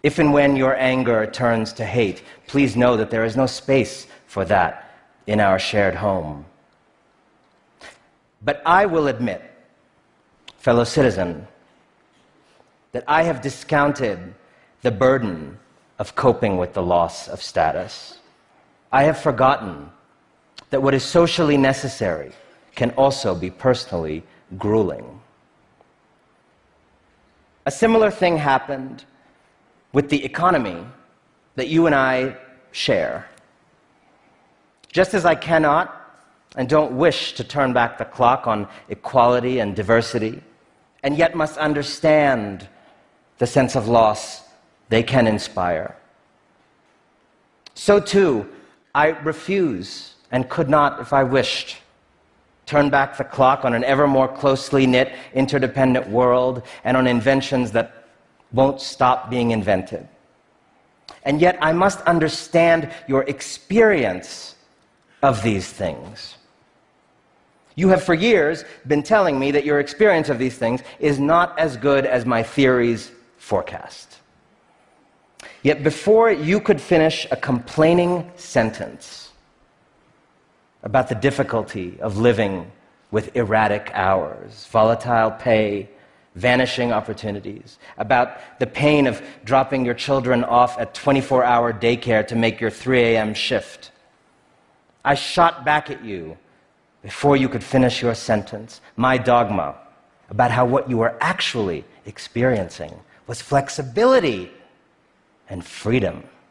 If and when your anger turns to hate, please know that there is no space for that in our shared home. But I will admit, fellow citizen, that I have discounted the burden of coping with the loss of status. I have forgotten that what is socially necessary can also be personally grueling. A similar thing happened with the economy that you and I share. Just as I cannot and don't wish to turn back the clock on equality and diversity, and yet must understand the sense of loss they can inspire, so too, I refuse and could not, if I wished, turn back the clock on an ever more closely knit, interdependent world and on inventions that won't stop being invented. And yet I must understand your experience of these things. You have for years been telling me that your experience of these things is not as good as my theories forecast. Yet before you could finish a complaining sentence about the difficulty of living with erratic hours, volatile pay, vanishing opportunities, about the pain of dropping your children off at 24-hour daycare to make your 3 a.m. shift, I shot back at you before you could finish your sentence, my dogma about how what you were actually experiencing was flexibility and freedom.